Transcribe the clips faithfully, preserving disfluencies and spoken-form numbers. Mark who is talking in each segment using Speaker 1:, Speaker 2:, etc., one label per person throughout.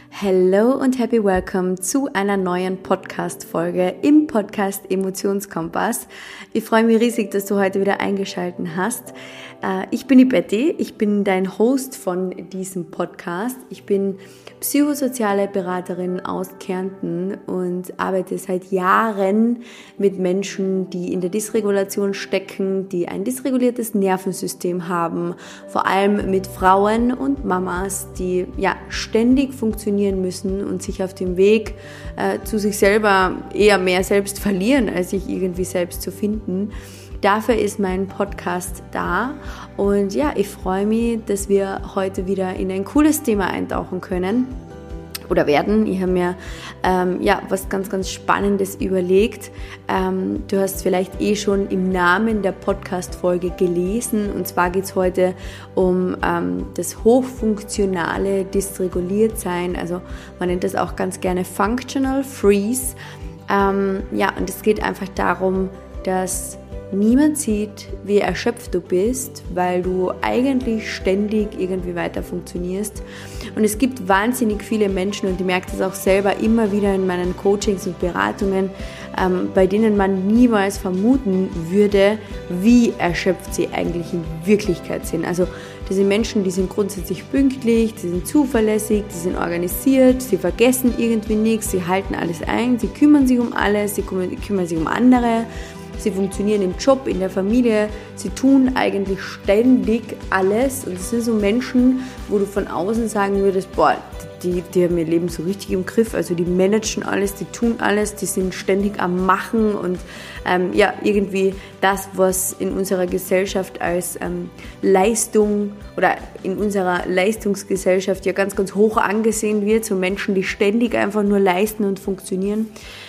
Speaker 1: Hello und happy welcome zu einer neuen Podcast-Folge im Podcast Emotionskompass. Ich freue mich riesig, dass du heute wieder eingeschaltet hast. Ich bin die Betty, ich bin dein Host von diesem Podcast. Ich bin psychosoziale Beraterin aus Kärnten und arbeite seit Jahren mit Menschen, die in der Dysregulation stecken, die ein dysreguliertes Nervensystem haben, vor allem mit Frauen und Mamas, die ja ständig funktionieren müssen und sich auf dem Weg äh, zu sich selber eher mehr selbst verlieren, als sich irgendwie selbst zu finden. Dafür ist mein Podcast da und ja, ich freue mich, dass wir heute wieder in ein cooles Thema eintauchen können oder werden. Ich habe mir ähm, ja, was ganz, ganz Spannendes überlegt. Ähm, du hast vielleicht eh schon im Namen der Podcast-Folge gelesen und zwar geht es heute um ähm, das hochfunktionale Dysreguliertsein, also man nennt das auch ganz gerne Functional Freeze. Ähm, ja, und es geht einfach darum, dass niemand sieht, wie erschöpft du bist, weil du eigentlich ständig irgendwie weiter funktionierst. Und es gibt wahnsinnig viele Menschen, und ich merke das auch selber immer wieder in meinen Coachings und Beratungen, ähm, bei denen man niemals vermuten würde, wie erschöpft sie eigentlich in Wirklichkeit sind. Also das sind Menschen, die sind grundsätzlich pünktlich, die sind zuverlässig, die sind organisiert, sie vergessen irgendwie nichts, sie halten alles ein, sie kümmern sich um alles, sie kümmern sich um andere. Sie funktionieren im Job, in der Familie, sie tun eigentlich ständig alles und es sind so Menschen, wo du von außen sagen würdest, boah, die, die haben ihr Leben so richtig im Griff, also die managen alles, die tun alles, die sind ständig am Machen und ähm, ja, irgendwie das, was in unserer Gesellschaft als ähm, Leistung oder in unserer Leistungsgesellschaft ja ganz, ganz hoch angesehen wird, so Menschen, die ständig einfach nur leisten und funktionieren.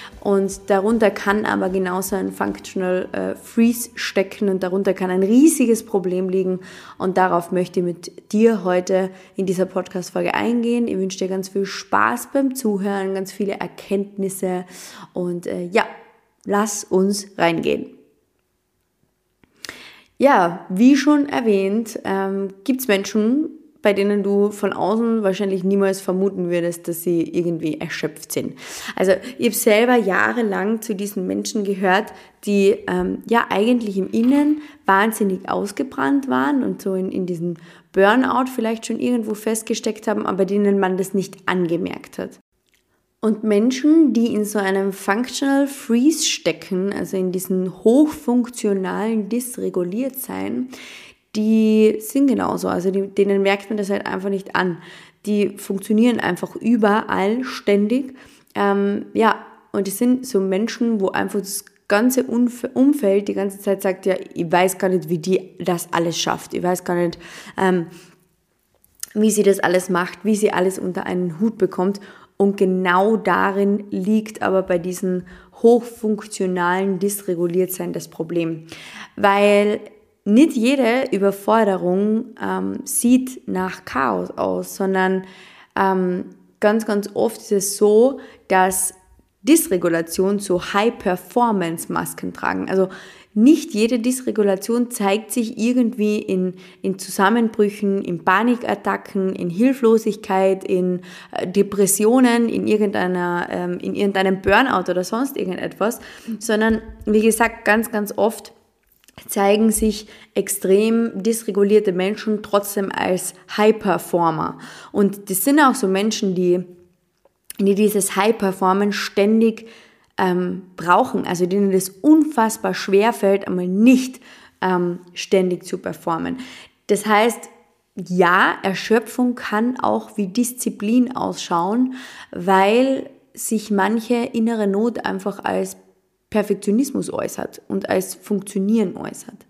Speaker 1: Und darunter kann aber genauso ein Functional äh, Freeze stecken und darunter kann ein riesiges Problem liegen. Und darauf möchte ich mit dir heute in dieser Podcast-Folge eingehen. Ich wünsche dir ganz viel Spaß beim Zuhören, ganz viele Erkenntnisse und äh, ja, lass uns reingehen. Ja, wie schon erwähnt, ähm, gibt es Menschen, bei denen du von außen wahrscheinlich niemals vermuten würdest, dass sie irgendwie erschöpft sind. Also ich habe selber jahrelang zu diesen Menschen gehört, die ähm, ja eigentlich im Innen wahnsinnig ausgebrannt waren und so in, in diesem Burnout vielleicht schon irgendwo festgesteckt haben, aber denen man das nicht angemerkt hat. Und Menschen, die in so einem Functional Freeze stecken, also in diesem hochfunktionalen Dysreguliertsein, die sind genauso, also die, denen merkt man das halt einfach nicht an. Die funktionieren einfach überall, ständig. Ähm, ja, und die sind so Menschen, wo einfach das ganze Umfeld die ganze Zeit sagt, ja, ich weiß gar nicht, wie die das alles schafft. Ich weiß gar nicht, ähm, wie sie das alles macht, wie sie alles unter einen Hut bekommt. Und genau darin liegt aber bei diesen hochfunktionalen Dysreguliertsein das Problem. Weil nicht jede Überforderung ähm, sieht nach Chaos aus, sondern ähm, ganz, ganz oft ist es so, dass Dysregulation so High-Performance-Masken tragen. Also nicht jede Dysregulation zeigt sich irgendwie in, in Zusammenbrüchen, in Panikattacken, in Hilflosigkeit, in äh, Depressionen, in, irgendeiner, ähm, in irgendeinem Burnout oder sonst irgendetwas, sondern wie gesagt, ganz, ganz oft zeigen sich extrem dysregulierte Menschen trotzdem als High-Performer. Und das sind auch so Menschen, die, die dieses High-Performen ständig ähm, brauchen, also denen es unfassbar schwer fällt, einmal nicht ähm, ständig zu performen. Das heißt, ja, Erschöpfung kann auch wie Disziplin ausschauen, weil sich manche innere Not einfach als Perfektionismus äußert und als Funktionieren äußert.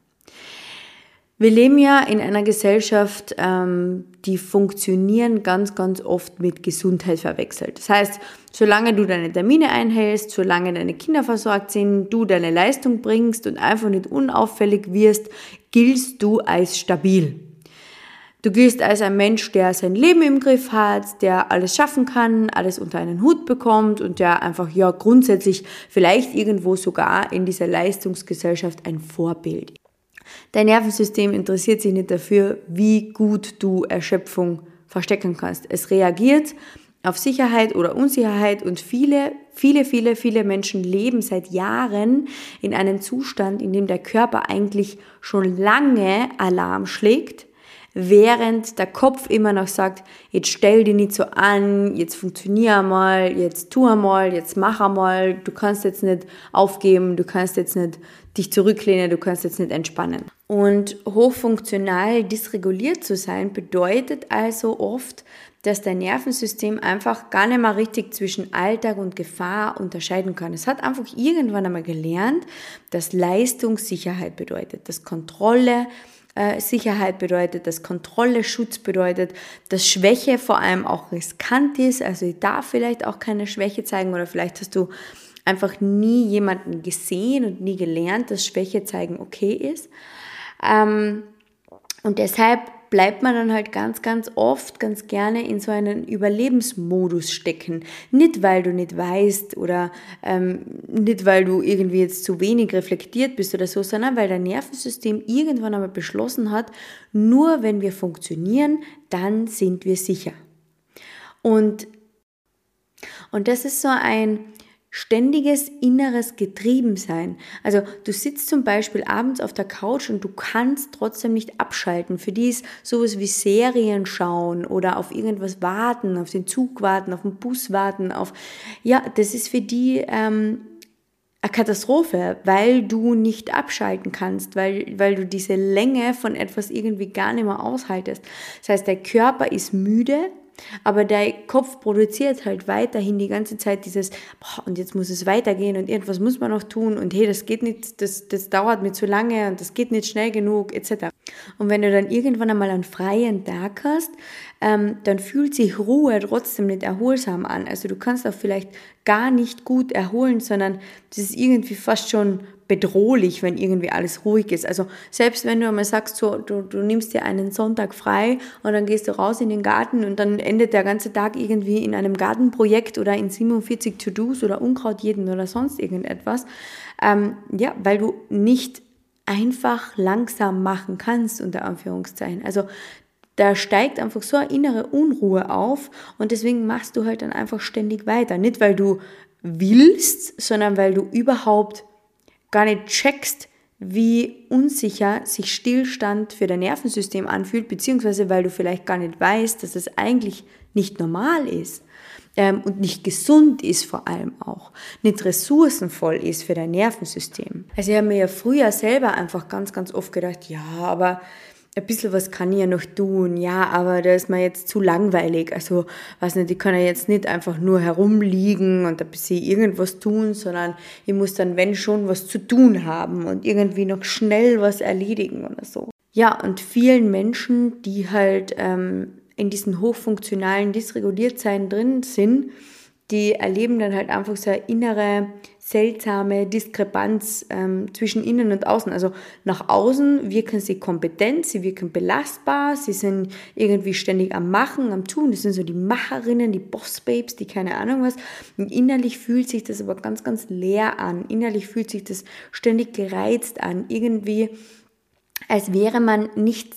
Speaker 1: Wir leben ja in einer Gesellschaft, ähm, die Funktionieren ganz, ganz oft mit Gesundheit verwechselt. Das heißt, solange du deine Termine einhältst, solange deine Kinder versorgt sind, du deine Leistung bringst und einfach nicht unauffällig wirst, giltst du als stabil. Du giltst als ein Mensch, der sein Leben im Griff hat, der alles schaffen kann, alles unter einen Hut bekommt und der einfach ja grundsätzlich vielleicht irgendwo sogar in dieser Leistungsgesellschaft ein Vorbild ist. Dein Nervensystem interessiert sich nicht dafür, wie gut du Erschöpfung verstecken kannst. Es reagiert auf Sicherheit oder Unsicherheit und viele, viele, viele, viele Menschen leben seit Jahren in einem Zustand, in dem der Körper eigentlich schon lange Alarm schlägt, während der Kopf immer noch sagt, jetzt stell dich nicht so an, jetzt funktionier einmal, jetzt tu einmal, jetzt mach einmal, du kannst jetzt nicht aufgeben, du kannst jetzt nicht dich zurücklehnen, du kannst jetzt nicht entspannen. Und hochfunktional dysreguliert zu sein bedeutet also oft, dass dein Nervensystem einfach gar nicht mehr richtig zwischen Alltag und Gefahr unterscheiden kann. Es hat einfach irgendwann einmal gelernt, dass Leistung Sicherheit bedeutet, dass Kontrolle äh, Sicherheit bedeutet, dass Kontrolle Schutz bedeutet, dass Schwäche vor allem auch riskant ist, also ich darf vielleicht auch keine Schwäche zeigen oder vielleicht hast du einfach nie jemanden gesehen und nie gelernt, dass Schwäche zeigen okay ist. Ähm, und deshalb bleibt man dann halt ganz, ganz oft, ganz gerne in so einen Überlebensmodus stecken. Nicht, weil du nicht weißt oder ähm, nicht, weil du irgendwie jetzt zu wenig reflektiert bist oder so, sondern weil dein Nervensystem irgendwann einmal beschlossen hat, nur wenn wir funktionieren, dann sind wir sicher. Und, und das ist so ein ständiges inneres Getriebensein. Also du sitzt zum Beispiel abends auf der Couch und du kannst trotzdem nicht abschalten. Für die ist sowas wie Serien schauen oder auf irgendwas warten, auf den Zug warten, auf den Bus warten, auf ja, das ist für die ähm, eine Katastrophe, weil du nicht abschalten kannst, weil, weil du diese Länge von etwas irgendwie gar nicht mehr aushaltest. Das heißt, der Körper ist müde, aber der Kopf produziert halt weiterhin die ganze Zeit dieses, boah, und jetzt muss es weitergehen und irgendwas muss man noch tun und hey, das geht nicht, das, das dauert mir zu lange und das geht nicht schnell genug, et cetera. Und wenn du dann irgendwann einmal einen freien Tag hast, ähm, dann fühlt sich Ruhe trotzdem nicht erholsam an. Also du kannst auch vielleicht gar nicht gut erholen, sondern das ist irgendwie fast schon bedrohlich, wenn irgendwie alles ruhig ist. Also selbst wenn du einmal sagst, so, du, du nimmst dir einen Sonntag frei und dann gehst du raus in den Garten und dann endet der ganze Tag irgendwie in einem Gartenprojekt oder in siebenundvierzig To-Dos oder Unkraut jeden oder sonst irgendetwas, ähm, ja, weil du nicht einfach langsam machen kannst, unter Anführungszeichen. Also da steigt einfach so eine innere Unruhe auf und deswegen machst du halt dann einfach ständig weiter. Nicht, weil du willst, sondern weil du überhaupt gar nicht checkst, wie unsicher sich Stillstand für dein Nervensystem anfühlt, beziehungsweise weil du vielleicht gar nicht weißt, dass es eigentlich nicht normal ist ähm, und nicht gesund ist vor allem auch, nicht ressourcenvoll ist für dein Nervensystem. Also ich habe mir ja früher selber einfach ganz, ganz oft gedacht, ja, aber ein bisschen was kann ich ja noch tun, ja, aber da ist mir jetzt zu langweilig, also, weiß nicht, ich kann ja jetzt nicht einfach nur herumliegen und ein bisschen irgendwas tun, sondern ich muss dann, wenn schon, was zu tun haben und irgendwie noch schnell was erledigen oder so. Ja, und vielen Menschen, die halt ähm, in diesen hochfunktionalen Dysreguliertsein drin sind, die erleben dann halt einfach so eine innere, seltsame Diskrepanz ähm, zwischen innen und außen. Also nach außen wirken sie kompetent, sie wirken belastbar, sie sind irgendwie ständig am Machen, am Tun. Das sind so die Macherinnen, die Boss-Babes, die keine Ahnung was. Und innerlich fühlt sich das aber ganz, ganz leer an. Innerlich fühlt sich das ständig gereizt an. Irgendwie, als wäre man nicht,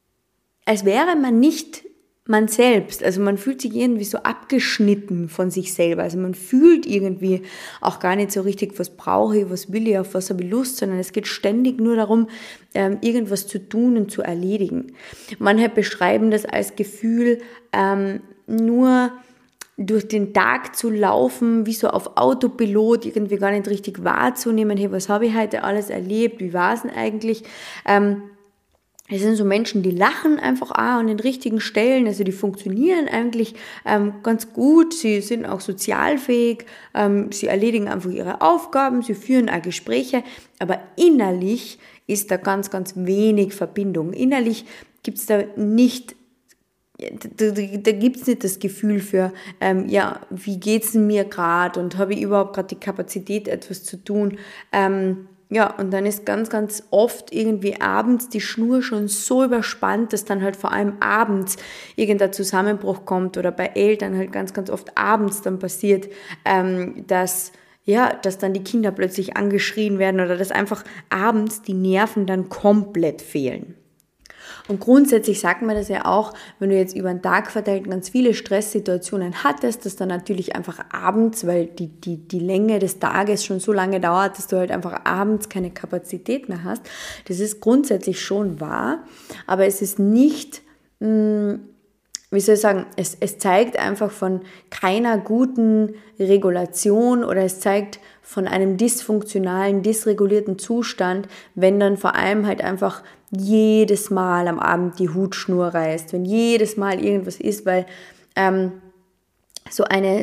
Speaker 1: als wäre man nicht man selbst, also man fühlt sich irgendwie so abgeschnitten von sich selber, also man fühlt irgendwie auch gar nicht so richtig, was brauche ich, was will ich, auf was habe ich Lust, sondern es geht ständig nur darum, irgendwas zu tun und zu erledigen. Manche beschreiben das als Gefühl, ähm, nur durch den Tag zu laufen, wie so auf Autopilot, irgendwie gar nicht richtig wahrzunehmen, hey, was habe ich heute alles erlebt, wie war es denn eigentlich, ähm, Es sind so Menschen, die lachen einfach auch an den richtigen Stellen, also die funktionieren eigentlich ähm, ganz gut, sie sind auch sozialfähig, ähm, sie erledigen einfach ihre Aufgaben, sie führen auch Gespräche, aber innerlich ist da ganz, ganz wenig Verbindung. Innerlich gibt's da nicht, da, da, da gibt's nicht das Gefühl für, ähm, ja, wie geht's mir gerade und habe ich überhaupt gerade die Kapazität, etwas zu tun, ähm, ja, und dann ist ganz, ganz oft irgendwie abends die Schnur schon so überspannt, dass dann halt vor allem abends irgendein Zusammenbruch kommt oder bei Eltern halt ganz, ganz oft abends dann passiert, ähm, dass, ja, dass dann die Kinder plötzlich angeschrien werden oder dass einfach abends die Nerven dann komplett fehlen. Und grundsätzlich sagt man das ja auch, wenn du jetzt über den Tag verteilt ganz viele Stresssituationen hattest, dass dann natürlich einfach abends, weil die, die, die Länge des Tages schon so lange dauert, dass du halt einfach abends keine Kapazität mehr hast. Das ist grundsätzlich schon wahr, aber es ist nicht, mh, wie soll ich sagen, es, es zeigt einfach von keiner guten Regulation oder es zeigt von einem dysfunktionalen, dysregulierten Zustand, wenn dann vor allem halt einfach jedes Mal am Abend die Hutschnur reißt, wenn jedes Mal irgendwas ist, weil ähm, so eine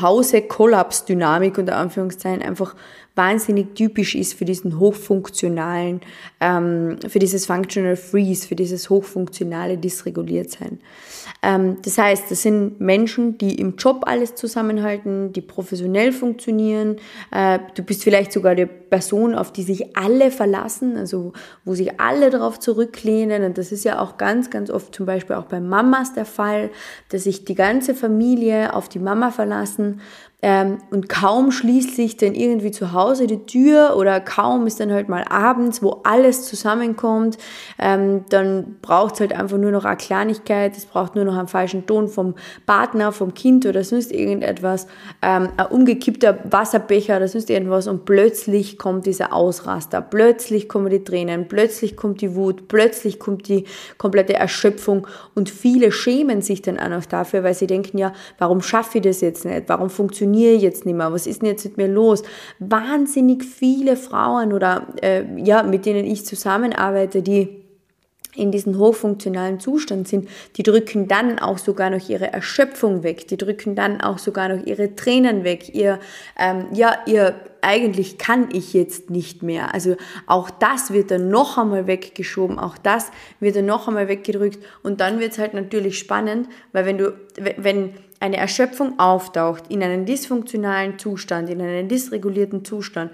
Speaker 1: Zuhause-Kollaps-Dynamik unter Anführungszeichen einfach wahnsinnig typisch ist für diesen hochfunktionalen, ähm, für dieses Functional Freeze, für dieses hochfunktionale Dysreguliertsein. Ähm, das heißt, das sind Menschen, die im Job alles zusammenhalten, die professionell funktionieren. Äh, du bist vielleicht sogar die Person, auf die sich alle verlassen, also wo sich alle darauf zurücklehnen. Und das ist ja auch ganz, ganz oft zum Beispiel auch bei Mamas der Fall, dass sich die ganze Familie auf die Mama verlassen. Ähm, und kaum schließt sich dann irgendwie zu Hause die Tür oder kaum ist dann halt mal abends, wo alles zusammenkommt, ähm, dann braucht es halt einfach nur noch eine Kleinigkeit, es braucht nur noch einen falschen Ton vom Partner, vom Kind oder sonst irgendetwas, ähm, ein umgekippter Wasserbecher oder sonst irgendwas und plötzlich kommt dieser Ausraster, plötzlich kommen die Tränen, plötzlich kommt die Wut, plötzlich kommt die komplette Erschöpfung und viele schämen sich dann auch noch dafür, weil sie denken, ja, warum schaffe ich das jetzt nicht, warum funktioniert jetzt nicht mehr, was ist denn jetzt mit mir los? Wahnsinnig viele Frauen oder äh, ja, mit denen ich zusammenarbeite, die in diesem hochfunktionalen Zustand sind, die drücken dann auch sogar noch ihre Erschöpfung weg, die drücken dann auch sogar noch ihre Tränen weg, ihr, ähm, ja, ihr, eigentlich kann ich jetzt nicht mehr. Also auch das wird dann noch einmal weggeschoben, auch das wird dann noch einmal weggedrückt und dann wird es halt natürlich spannend, weil wenn du, wenn eine Erschöpfung auftaucht in einem dysfunktionalen Zustand, in einem dysregulierten Zustand,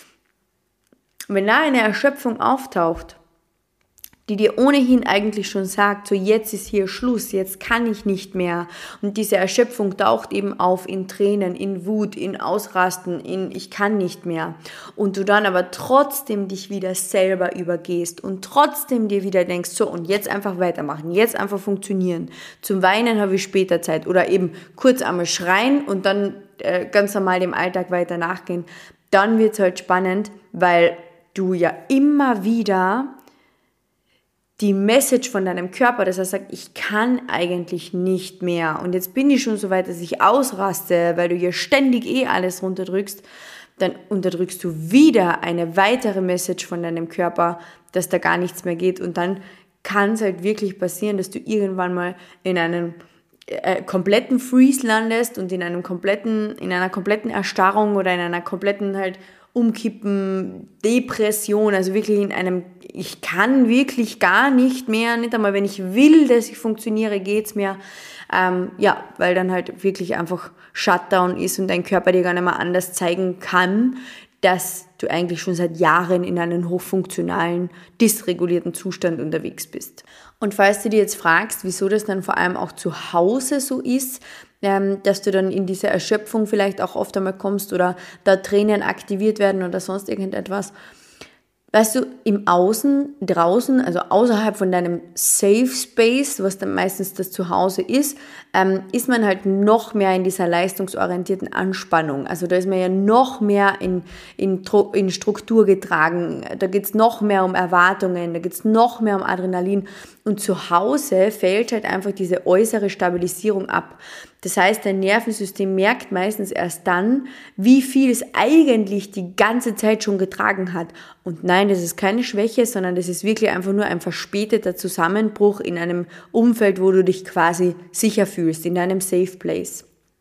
Speaker 1: wenn da eine Erschöpfung auftaucht, die dir ohnehin eigentlich schon sagt, so jetzt ist hier Schluss, jetzt kann ich nicht mehr. Und diese Erschöpfung taucht eben auf in Tränen, in Wut, in Ausrasten, in ich kann nicht mehr. Und du dann aber trotzdem dich wieder selber übergehst und trotzdem dir wieder denkst, so und jetzt einfach weitermachen, jetzt einfach funktionieren. Zum Weinen habe ich später Zeit oder eben kurz einmal schreien und dann äh, ganz normal dem Alltag weiter nachgehen. Dann wird es halt spannend, weil du ja immer wieder die Message von deinem Körper, dass er sagt, ich kann eigentlich nicht mehr und jetzt bin ich schon so weit, dass ich ausraste, weil du hier ständig eh alles runterdrückst, dann unterdrückst du wieder eine weitere Message von deinem Körper, dass da gar nichts mehr geht und dann kann es halt wirklich passieren, dass du irgendwann mal in einem äh, kompletten Freeze landest und in einem kompletten, in einer kompletten Erstarrung oder in einer kompletten halt Umkippen, Depression, also wirklich in einem, ich kann wirklich gar nicht mehr, nicht einmal wenn ich will, dass ich funktioniere, geht's mir, ähm, ja, weil dann halt wirklich einfach Shutdown ist und dein Körper dir gar nicht mehr anders zeigen kann, dass du eigentlich schon seit Jahren in einem hochfunktionalen, dysregulierten Zustand unterwegs bist. Und falls du dir jetzt fragst, wieso das dann vor allem auch zu Hause so ist, ähm, dass du dann in diese Erschöpfung vielleicht auch oft einmal kommst oder da Tränen aktiviert werden oder sonst irgendetwas. Weißt du, im Außen, draußen, also außerhalb von deinem Safe Space, was dann meistens das Zuhause ist, ähm, ist man halt noch mehr in dieser leistungsorientierten Anspannung. Also da ist man ja noch mehr in, in, in Struktur getragen. Da geht es noch mehr um Erwartungen, da geht es noch mehr um Adrenalin. Und zu Hause fällt halt einfach diese äußere Stabilisierung ab. Das heißt, dein Nervensystem merkt meistens erst dann, wie viel es eigentlich die ganze Zeit schon getragen hat. Und nein, das ist keine Schwäche, sondern das ist wirklich einfach nur ein verspäteter Zusammenbruch in einem Umfeld, wo du dich quasi sicher fühlst, in deinem Safe Place.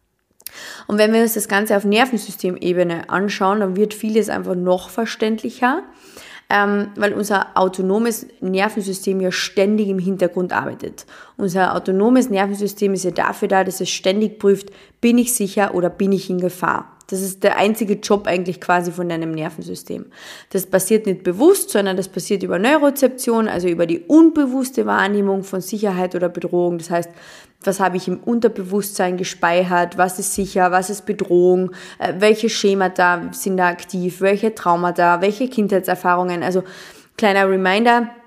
Speaker 1: Und wenn wir uns das Ganze auf Nervensystemebene anschauen, dann wird vieles einfach noch verständlicher. Ähm, weil unser autonomes Nervensystem ja ständig im Hintergrund arbeitet. Unser autonomes Nervensystem ist ja dafür da, dass es ständig prüft, bin ich sicher oder bin ich in Gefahr. Das ist der einzige Job eigentlich quasi von deinem Nervensystem. Das passiert nicht bewusst, sondern das passiert über Neurozeption, also über die unbewusste Wahrnehmung von Sicherheit oder Bedrohung. Das heißt, was habe ich im Unterbewusstsein gespeichert, was ist sicher, was ist Bedrohung, äh, welche Schemata sind da aktiv, welche Traumata, welche Kindheitserfahrungen. Also kleiner Reminder,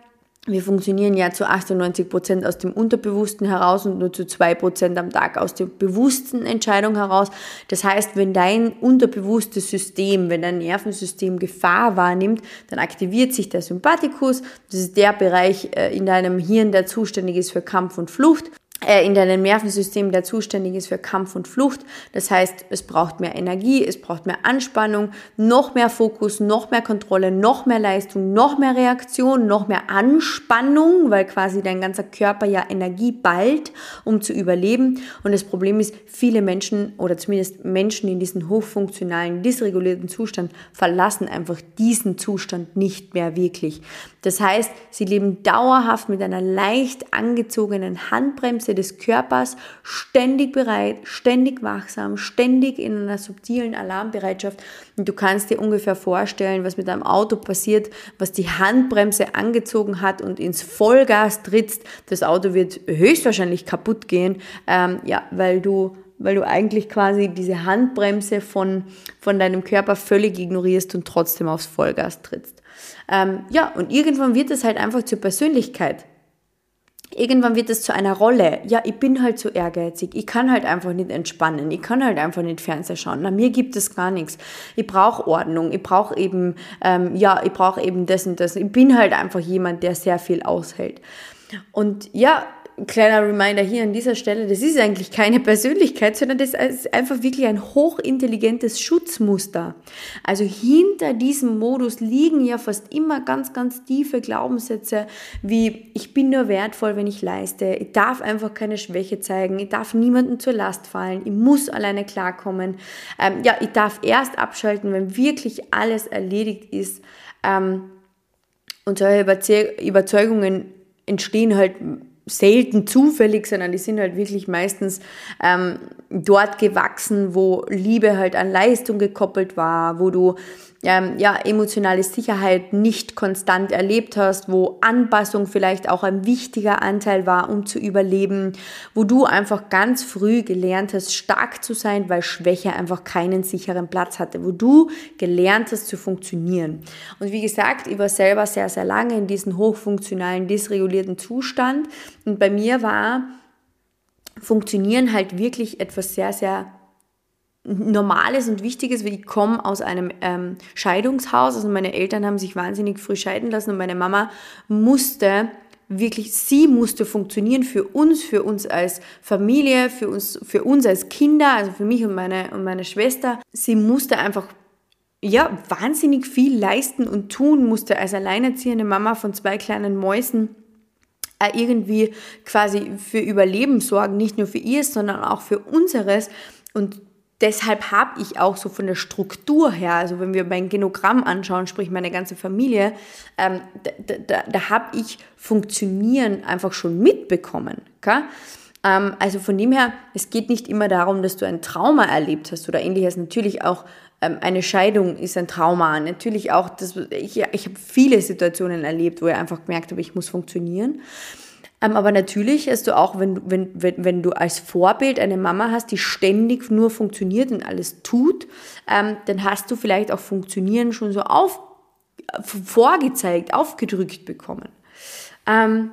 Speaker 1: Wir funktionieren ja zu achtundneunzig Prozent aus dem Unterbewussten heraus und nur zu zwei Prozent am Tag aus der bewussten Entscheidung heraus. Das heißt, wenn dein unterbewusstes System, wenn dein Nervensystem Gefahr wahrnimmt, dann aktiviert sich der Sympathikus. Das ist der Bereich in deinem Hirn, der zuständig ist für Kampf und Flucht. In deinem Nervensystem, der zuständig ist für Kampf und Flucht. Das heißt, es braucht mehr Energie, es braucht mehr Anspannung, noch mehr Fokus, noch mehr Kontrolle, noch mehr Leistung, noch mehr Reaktion, noch mehr Anspannung, weil quasi dein ganzer Körper ja Energie ballt, um zu überleben. Und das Problem ist, viele Menschen oder zumindest Menschen in diesem hochfunktionalen, dysregulierten Zustand verlassen einfach diesen Zustand nicht mehr wirklich. Das heißt, sie leben dauerhaft mit einer leicht angezogenen Handbremse des Körpers, ständig bereit, ständig wachsam, ständig in einer subtilen Alarmbereitschaft. Und du kannst dir ungefähr vorstellen, was mit einem Auto passiert, was die Handbremse angezogen hat und ins Vollgas trittst. Das Auto wird höchstwahrscheinlich kaputt gehen, ähm, ja, weil du weil du eigentlich quasi diese Handbremse von, von deinem Körper völlig ignorierst und trotzdem aufs Vollgas trittst. Ähm, ja, und irgendwann wird es halt einfach zur Persönlichkeit. Irgendwann wird es zu einer Rolle. Ja, ich bin halt so ehrgeizig. Ich kann halt einfach nicht entspannen. Ich kann halt einfach nicht Fernsehen schauen. Na, mir gibt es gar nichts. Ich brauche Ordnung. Ich brauche eben, ähm, ja, ich brauche eben das und das. Ich bin halt einfach jemand, der sehr viel aushält. Und ja, kleiner Reminder hier an dieser Stelle, das ist eigentlich keine Persönlichkeit, sondern das ist einfach wirklich ein hochintelligentes Schutzmuster. Also hinter diesem Modus liegen ja fast immer ganz, ganz tiefe Glaubenssätze wie, ich bin nur wertvoll, wenn ich leiste, ich darf einfach keine Schwäche zeigen, ich darf niemandem zur Last fallen, ich muss alleine klarkommen, ähm, ja, ich darf erst abschalten, wenn wirklich alles erledigt ist. Ähm, und solche Überze- Überzeugungen entstehen halt selten zufällig, sondern die sind halt wirklich meistens ähm, dort gewachsen, wo Liebe halt an Leistung gekoppelt war, wo du ähm, ja emotionale Sicherheit nicht konstant erlebt hast, wo Anpassung vielleicht auch ein wichtiger Anteil war, um zu überleben, wo du einfach ganz früh gelernt hast, stark zu sein, weil Schwäche einfach keinen sicheren Platz hatte, wo du gelernt hast zu funktionieren. Und wie gesagt, ich war selber sehr, sehr lange in diesem hochfunktionalen, dysregulierten Zustand. Und bei mir war Funktionieren halt wirklich etwas sehr, sehr Normales und Wichtiges, weil ich komme aus einem ähm, Scheidungshaus. Also meine Eltern haben sich wahnsinnig früh scheiden lassen und meine Mama musste wirklich, sie musste funktionieren für uns, für uns als Familie, für uns, für uns als Kinder, also für mich und meine, und meine Schwester. Sie musste einfach ja, wahnsinnig viel leisten und tun, musste als alleinerziehende Mama von zwei kleinen Mäusen irgendwie quasi für Überleben sorgen, nicht nur für ihr, sondern auch für unseres. Und deshalb habe ich auch so von der Struktur her, also wenn wir mein Genogramm anschauen, sprich meine ganze Familie, ähm, da, da, da habe ich Funktionieren einfach schon mitbekommen. Okay? Ähm, also von dem her, es geht nicht immer darum, dass du ein Trauma erlebt hast oder ähnliches. Natürlich auch ähm, eine Scheidung ist ein Trauma. Natürlich auch, das, ich, ich habe viele Situationen erlebt, wo ich einfach gemerkt habe, ich muss funktionieren. Ähm, aber natürlich hast du auch, wenn, wenn, wenn, wenn du als Vorbild eine Mama hast, die ständig nur funktioniert und alles tut, ähm, dann hast du vielleicht auch Funktionieren schon so auf, vorgezeigt, aufgedrückt bekommen. Ähm,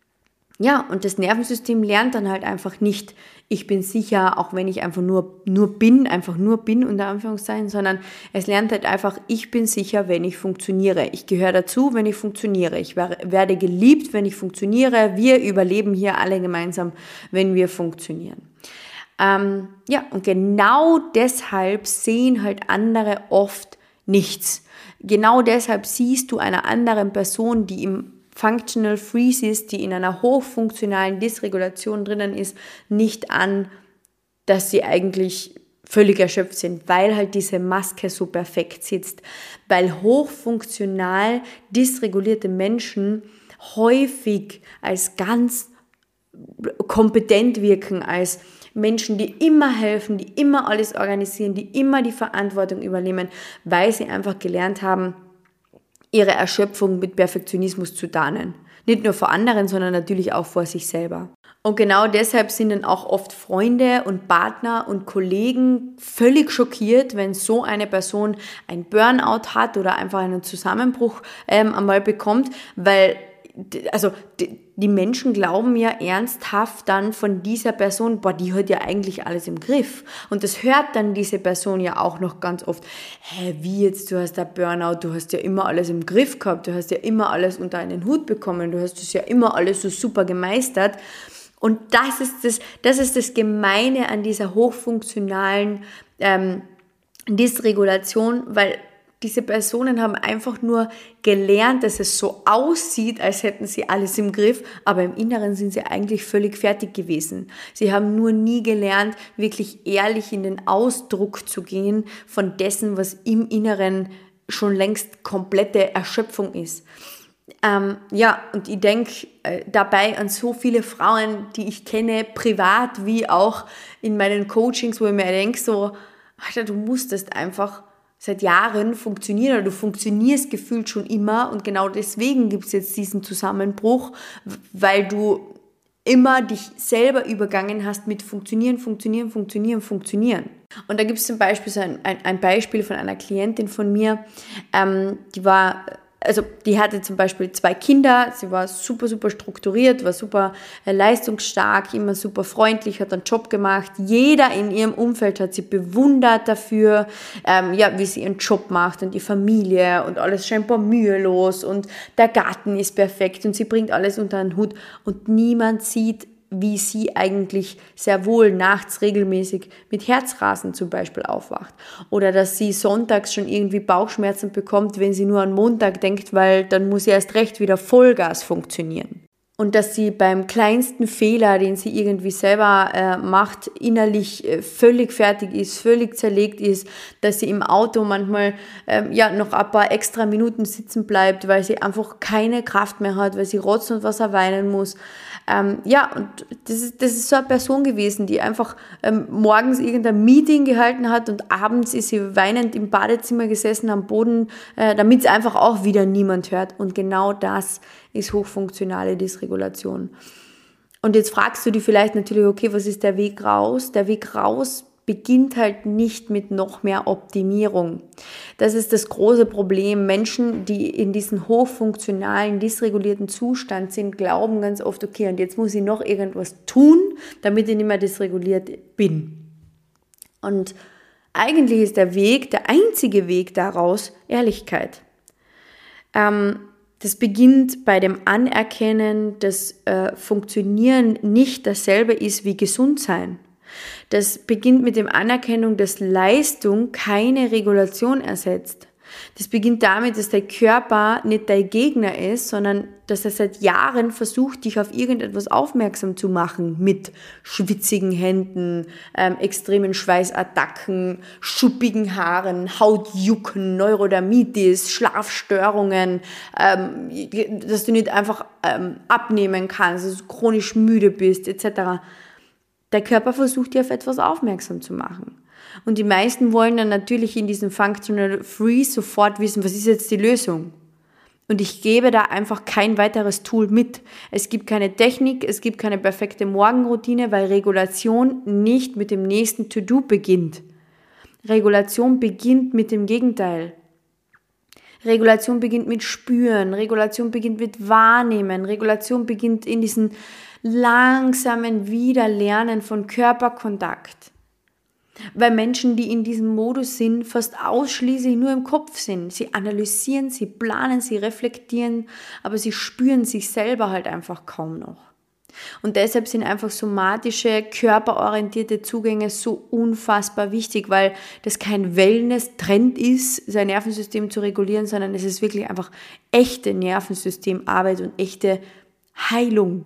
Speaker 1: ja, und das Nervensystem lernt dann halt einfach nicht, ich bin sicher, auch wenn ich einfach nur, nur bin, einfach nur bin, unter Anführungszeichen, sondern es lernt halt einfach, ich bin sicher, wenn ich funktioniere. Ich gehöre dazu, wenn ich funktioniere. Ich werde geliebt, wenn ich funktioniere. Wir überleben hier alle gemeinsam, wenn wir funktionieren. Ähm, ja, und genau deshalb sehen halt andere oft nichts. Genau deshalb siehst du einer anderen Person, die im Functional Freeze ist, die in einer hochfunktionalen Dysregulation drinnen ist, nicht an, dass sie eigentlich völlig erschöpft sind, weil halt diese Maske so perfekt sitzt, weil hochfunktional dysregulierte Menschen häufig als ganz kompetent wirken, als Menschen, die immer helfen, die immer alles organisieren, die immer die Verantwortung übernehmen, weil sie einfach gelernt haben, ihre Erschöpfung mit Perfektionismus zu tarnen. Nicht nur vor anderen, sondern natürlich auch vor sich selber. Und genau deshalb sind dann auch oft Freunde und Partner und Kollegen völlig schockiert, wenn so eine Person ein Burnout hat oder einfach einen Zusammenbruch ähm, einmal bekommt, weil also die Menschen glauben ja ernsthaft dann von dieser Person, boah, die hat ja eigentlich alles im Griff. Und das hört dann diese Person ja auch noch ganz oft. Hä, wie jetzt, du hast da Burnout, du hast ja immer alles im Griff gehabt, du hast ja immer alles unter einen Hut bekommen, du hast das ja immer alles so super gemeistert. Und das ist das, das ist das Gemeine an dieser hochfunktionalen ähm, Dysregulation, weil diese Personen haben einfach nur gelernt, dass es so aussieht, als hätten sie alles im Griff, aber im Inneren sind sie eigentlich völlig fertig gewesen. Sie haben nur nie gelernt, wirklich ehrlich in den Ausdruck zu gehen von dessen, was im Inneren schon längst komplette Erschöpfung ist. Ähm, ja, und ich denke äh, dabei an so viele Frauen, die ich kenne, privat wie auch in meinen Coachings, wo ich mir denke, so, Alter, du musstest einfach seit Jahren funktionieren oder du funktionierst gefühlt schon immer und genau deswegen gibt es jetzt diesen Zusammenbruch, weil du immer dich selber übergangen hast mit funktionieren, funktionieren, funktionieren, funktionieren. Und da gibt es zum Beispiel so ein, ein, ein Beispiel von einer Klientin von mir, ähm, die war... Also die hatte zum Beispiel zwei Kinder, sie war super, super strukturiert, war super äh, leistungsstark, immer super freundlich, hat einen Job gemacht. Jeder in ihrem Umfeld hat sie bewundert dafür, ähm, ja, wie sie ihren Job macht und die Familie und alles scheinbar mühelos und der Garten ist perfekt und sie bringt alles unter einen Hut und niemand sieht, wie sie eigentlich sehr wohl nachts regelmäßig mit Herzrasen zum Beispiel aufwacht. Oder dass sie sonntags schon irgendwie Bauchschmerzen bekommt, wenn sie nur an Montag denkt, weil dann muss sie erst recht wieder Vollgas funktionieren. Und dass sie beim kleinsten Fehler, den sie irgendwie selber äh, macht, innerlich äh, völlig fertig ist, völlig zerlegt ist, dass sie im Auto manchmal ähm, ja noch ein paar extra Minuten sitzen bleibt, weil sie einfach keine Kraft mehr hat, weil sie Rotz und Wasser weinen muss. Ähm, ja, und das ist, das ist so eine Person gewesen, die einfach ähm, morgens irgendein Meeting gehalten hat und abends ist sie weinend im Badezimmer gesessen am Boden, äh, damit es einfach auch wieder niemand hört. Und genau das ist hochfunktionale Dysregulation. Und jetzt fragst du dich vielleicht natürlich, okay, was ist der Weg raus? Der Weg raus beginnt halt nicht mit noch mehr Optimierung. Das ist das große Problem. Menschen, die in diesem hochfunktionalen, dysregulierten Zustand sind, glauben ganz oft, okay, und jetzt muss ich noch irgendwas tun, damit ich nicht mehr dysreguliert bin. Und eigentlich ist der Weg, der einzige Weg daraus, Ehrlichkeit. Ähm, Das beginnt bei dem Anerkennen, dass äh, Funktionieren nicht dasselbe ist wie Gesundsein. Das beginnt mit dem Anerkennung, dass Leistung keine Regulation ersetzt. Das beginnt damit, dass dein Körper nicht dein Gegner ist, sondern dass er seit Jahren versucht, dich auf irgendetwas aufmerksam zu machen mit schwitzigen Händen, ähm, extremen Schweißattacken, schuppigen Haaren, Hautjucken, Neurodermitis, Schlafstörungen, ähm, dass du nicht einfach ähm, abnehmen kannst, dass du chronisch müde bist, et cetera. Der Körper versucht, dir auf etwas aufmerksam zu machen. Und die meisten wollen dann natürlich in diesem Functional Freeze sofort wissen, was ist jetzt die Lösung? Und ich gebe da einfach kein weiteres Tool mit. Es gibt keine Technik, es gibt keine perfekte Morgenroutine, weil Regulation nicht mit dem nächsten To-Do beginnt. Regulation beginnt mit dem Gegenteil. Regulation beginnt mit Spüren, Regulation beginnt mit Wahrnehmen, Regulation beginnt in diesem langsamen Wiederlernen von Körperkontakt. Weil Menschen, die in diesem Modus sind, fast ausschließlich nur im Kopf sind. Sie analysieren, sie planen, sie reflektieren, aber sie spüren sich selber halt einfach kaum noch. Und deshalb sind einfach somatische, körperorientierte Zugänge so unfassbar wichtig, weil das kein Wellness-Trend ist, sein Nervensystem zu regulieren, sondern es ist wirklich einfach echte Nervensystemarbeit und echte Heilung.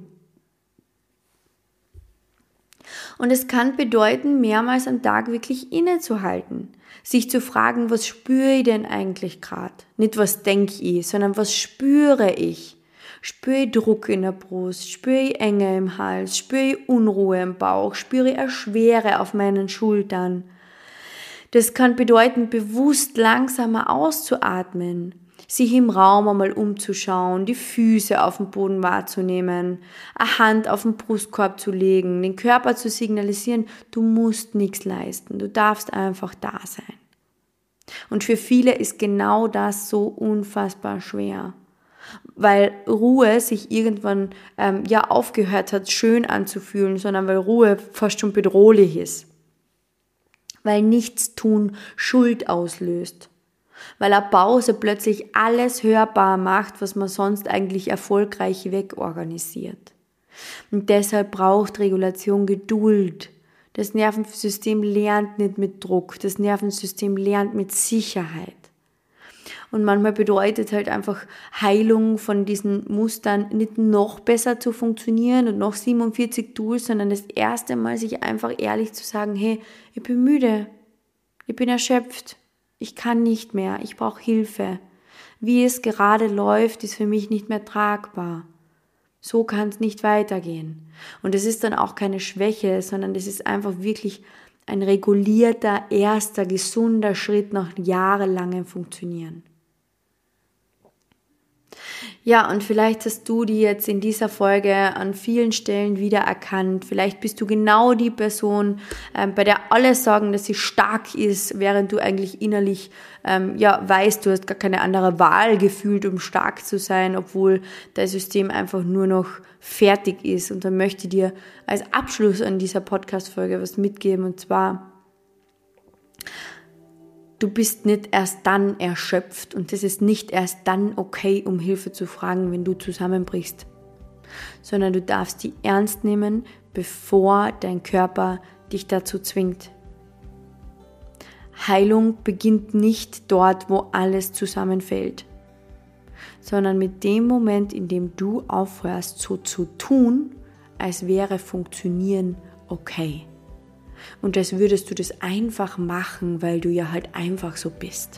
Speaker 1: Und es kann bedeuten, mehrmals am Tag wirklich innezuhalten, sich zu fragen, was spüre ich denn eigentlich gerade? Nicht, was denke ich, sondern was spüre ich? Spüre ich Druck in der Brust, spüre ich Enge im Hals, spüre ich Unruhe im Bauch, spüre ich eine Schwere auf meinen Schultern. Das kann bedeuten, bewusst langsamer auszuatmen, sich im Raum einmal umzuschauen, die Füße auf dem Boden wahrzunehmen, eine Hand auf den Brustkorb zu legen, den Körper zu signalisieren, du musst nichts leisten, du darfst einfach da sein. Und für viele ist genau das so unfassbar schwer. weil Ruhe sich irgendwann ähm, ja aufgehört hat, schön anzufühlen, sondern weil Ruhe fast schon bedrohlich ist. Weil Nichtstun Schuld auslöst. Weil eine Pause plötzlich alles hörbar macht, was man sonst eigentlich erfolgreich wegorganisiert. Und deshalb braucht Regulation Geduld. Das Nervensystem lernt nicht mit Druck, das Nervensystem lernt mit Sicherheit. Und manchmal bedeutet halt einfach Heilung von diesen Mustern nicht noch besser zu funktionieren und noch siebenundvierzig Tools, sondern das erste Mal sich einfach ehrlich zu sagen, hey, ich bin müde, ich bin erschöpft, ich kann nicht mehr, ich brauche Hilfe. Wie es gerade läuft, ist für mich nicht mehr tragbar. So kann es nicht weitergehen. Und es ist dann auch keine Schwäche, sondern das ist einfach wirklich ein regulierter, erster, gesunder Schritt nach jahrelangem Funktionieren. Ja, und vielleicht hast du die jetzt in dieser Folge an vielen Stellen wiedererkannt. Vielleicht bist du genau die Person, ähm, bei der alle sagen, dass sie stark ist, während du eigentlich innerlich ähm, ja weißt, du hast gar keine andere Wahl gefühlt, um stark zu sein, obwohl dein System einfach nur noch fertig ist. Und dann möchte ich dir als Abschluss an dieser Podcast-Folge was mitgeben, und zwar: Du bist nicht erst dann erschöpft und es ist nicht erst dann okay, um Hilfe zu fragen, wenn du zusammenbrichst, sondern du darfst die ernst nehmen, bevor dein Körper dich dazu zwingt. Heilung beginnt nicht dort, wo alles zusammenfällt, sondern mit dem Moment, in dem du aufhörst, so zu tun, als wäre Funktionieren okay. Und als würdest du das einfach machen, weil du ja halt einfach so bist.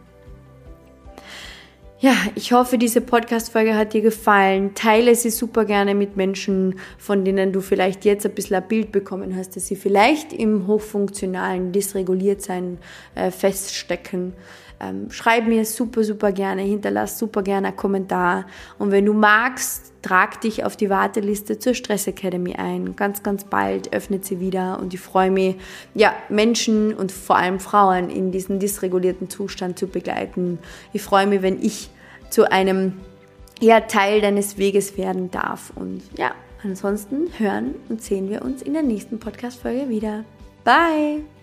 Speaker 1: Ja, ich hoffe, diese Podcast-Folge hat dir gefallen. Teile sie super gerne mit Menschen, von denen du vielleicht jetzt ein bisschen ein Bild bekommen hast, dass sie vielleicht im hochfunktionalen Dysreguliertsein äh, feststecken. Ähm, schreib mir super, super gerne, hinterlass super gerne einen Kommentar. Und wenn du magst, trag dich auf die Warteliste zur Stress Academy ein. Ganz, ganz bald öffnet sie wieder und ich freue mich, ja, Menschen und vor allem Frauen in diesem dysregulierten Zustand zu begleiten. Ich freue mich, wenn ich zu einem ja, Teil deines Weges werden darf. Und ja, ansonsten hören und sehen wir uns in der nächsten Podcast-Folge wieder. Bye!